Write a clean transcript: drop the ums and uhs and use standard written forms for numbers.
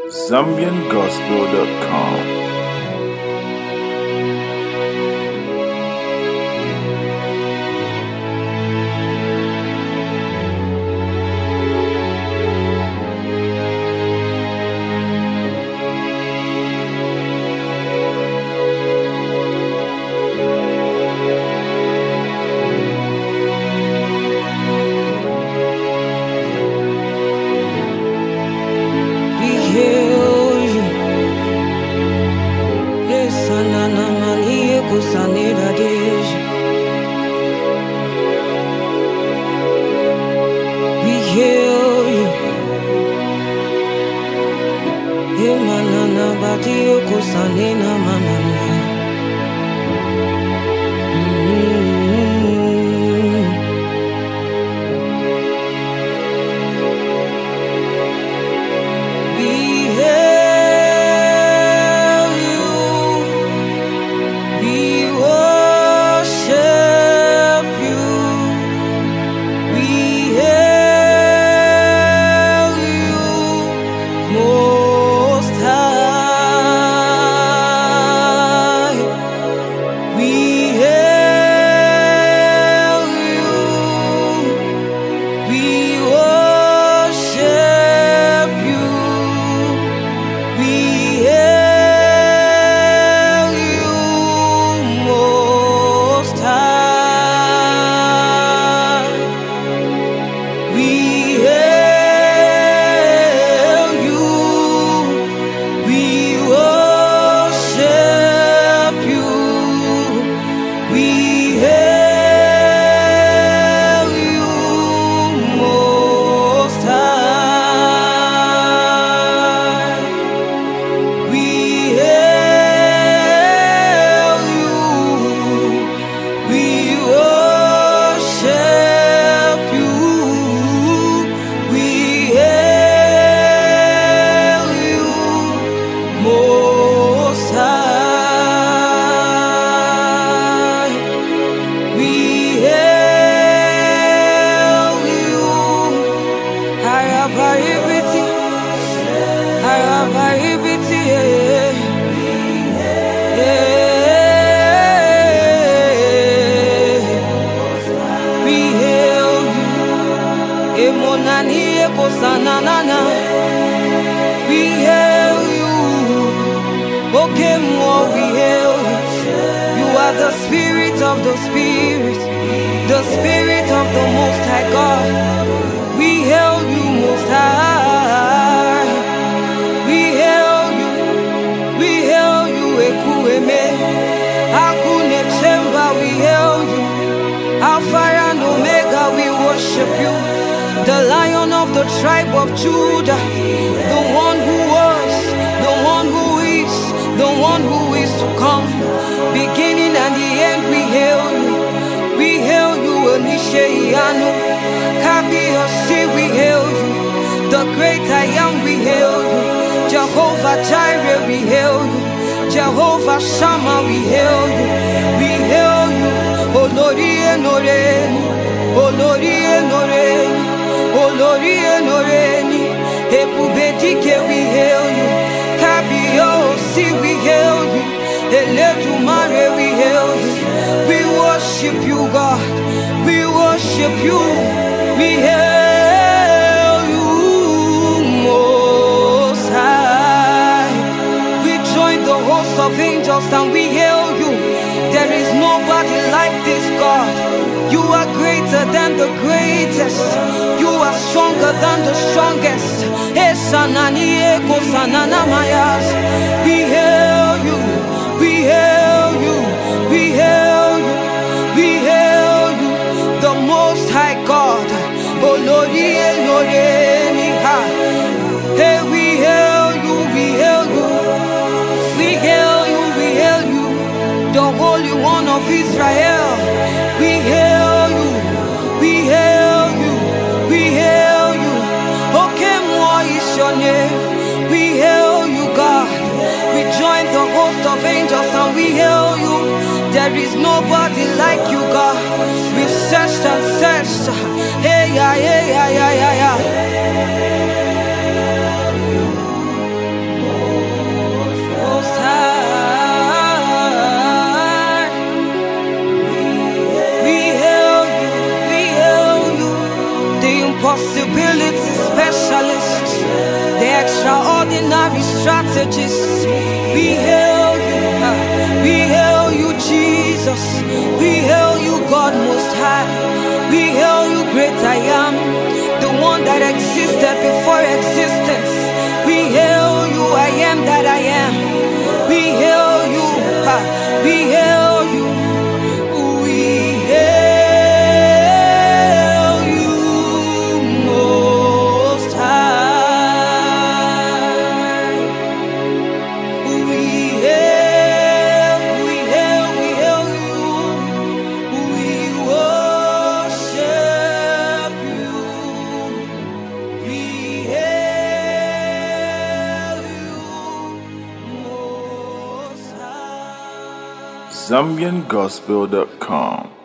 ZambianGospel.com. There is nobody like you, God. We've searched and searched. Hey, yeah, yeah, yeah, yeah, yeah, yeah. extraordinary strategies. We hail you, we hail you, Jesus. We hail you, God Most High. We hail you, great I am, the one that existed before existence. We hail you, I am that I am. We hail you, we hail you. We hail you, Most High. We hail you. We worship you. We hail you, Most High. ZambianGospel.com